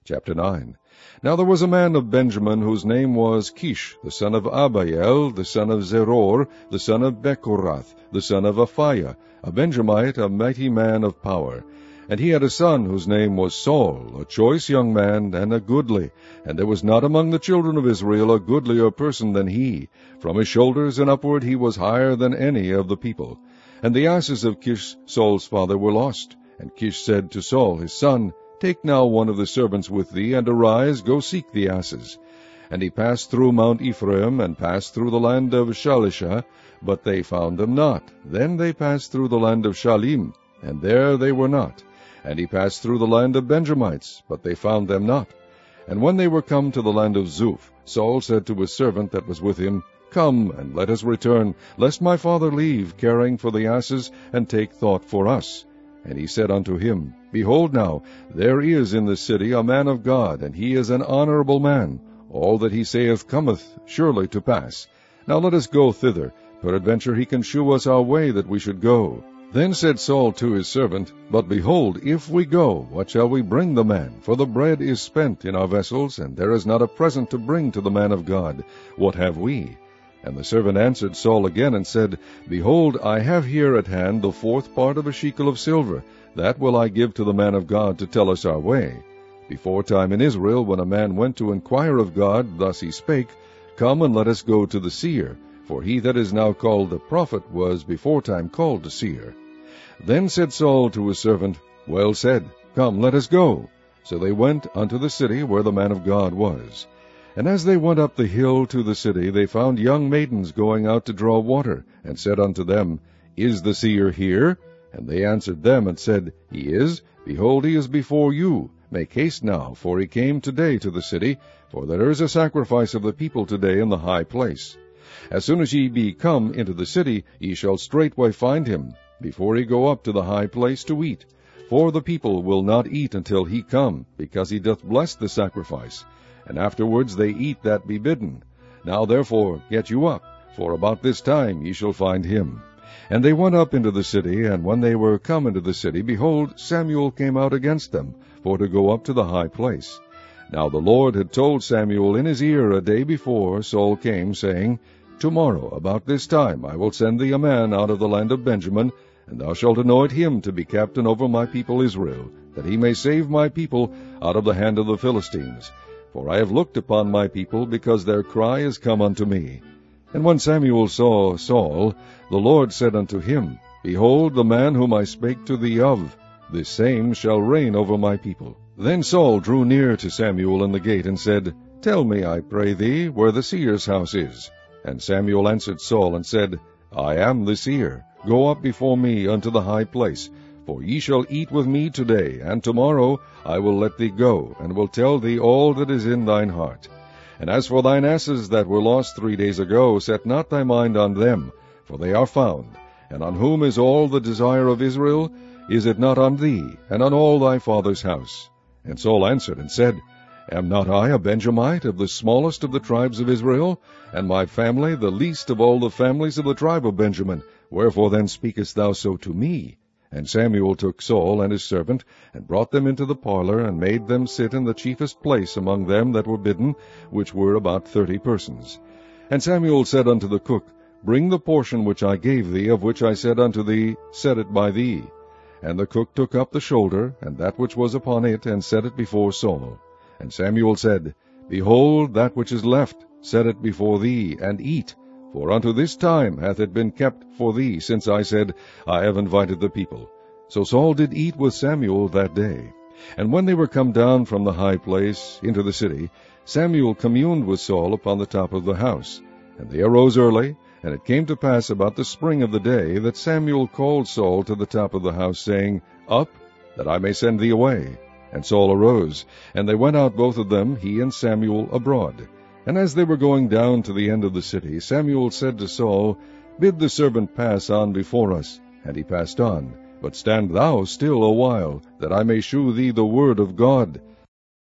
Chapter 9. Now there was a man of Benjamin whose name was Kish, the son of Abiel, the son of Zeror, the son of Bechorath, the son of Aphiah, a Benjamite, a mighty man of power. And he had a son whose name was Saul, a choice young man, and a goodly. And there was not among the children of Israel a goodlier person than he. From his shoulders and upward he was higher than any of the people. And the asses of Kish, Saul's father, were lost. And Kish said to Saul his son, Take now one of the servants with thee, and arise, go seek the asses. And he passed through Mount Ephraim, and passed through the land of Shalisha, but they found them not. Then they passed through the land of Shalim, and there they were not. And he passed through the land of Benjamites, but they found them not. And when they were come to the land of Zuph, Saul said to his servant that was with him, Come, and let us return, lest my father leave, caring for the asses, and take thought for us. And he said unto him, Behold now, there is in the city a man of God, and he is an honorable man. All that he saith cometh surely to pass. Now let us go thither. Peradventure he can shew us our way that we should go. Then said Saul to his servant, But behold, if we go, what shall we bring the man? For the bread is spent in our vessels, and there is not a present to bring to the man of God. What have we? And the servant answered Saul again, and said, Behold, I have here at hand the 4th part of a shekel of silver. That will I give to the man of God to tell us our way. Beforetime in Israel, when a man went to inquire of God, thus he spake, Come and let us go to the seer. For he that is now called the prophet was beforetime called the seer. Then said Saul to his servant, Well said, come, let us go. So they went unto the city where the man of God was. And as they went up the hill to the city, they found young maidens going out to draw water, and said unto them, Is the seer here? And they answered them, and said, He is. Behold, he is before you. Make haste now, for he came today to the city, for there is a sacrifice of the people today in the high place. As soon as ye be come into the city, ye shall straightway find him, before he go up to the high place to eat. For the people will not eat until he come, because he doth bless the sacrifice. And afterwards they eat that be bidden. Now therefore get you up, for about this time ye shall find him. And they went up into the city, and when they were come into the city, behold, Samuel came out against them, for to go up to the high place. Now the Lord had told Samuel in his ear a day before Saul came, saying, Tomorrow about this time I will send thee a man out of the land of Benjamin, and thou shalt anoint him to be captain over my people Israel, that he may save my people out of the hand of the Philistines. For I have looked upon my people, because their cry is come unto me. And when Samuel saw Saul, the Lord said unto him, Behold, the man whom I spake to thee of, this same shall reign over my people. Then Saul drew near to Samuel in the gate, and said, Tell me, I pray thee, where the seer's house is. And Samuel answered Saul, and said, I am the seer. Go up before me unto the high place. For ye shall eat with me today, and tomorrow I will let thee go, and will tell thee all that is in thine heart. And as for thine asses that were lost 3 days ago, set not thy mind on them, for they are found. And on whom is all the desire of Israel? Is it not on thee, and on all thy father's house? And Saul answered and said, Am not I a Benjamite, of the smallest of the tribes of Israel, and my family the least of all the families of the tribe of Benjamin? Wherefore then speakest thou so to me? And Samuel took Saul and his servant, and brought them into the parlor, and made them sit in the chiefest place among them that were bidden, which were about 30 persons. And Samuel said unto the cook, Bring the portion which I gave thee, of which I said unto thee, Set it by thee. And the cook took up the shoulder, and that which was upon it, and set it before Saul. And Samuel said, Behold, that which is left, set it before thee, and eat. For unto this time hath it been kept for thee, since I said, I have invited the people. So Saul did eat with Samuel that day. And when they were come down from the high place into the city, Samuel communed with Saul upon the top of the house. And they arose early, and it came to pass about the spring of the day, that Samuel called Saul to the top of the house, saying, Up, that I may send thee away. And Saul arose, and they went out both of them, he and Samuel, abroad. And as they were going down to the end of the city, Samuel said to Saul, Bid the servant pass on before us. And he passed on. But stand thou still a while, that I may shew thee the word of God.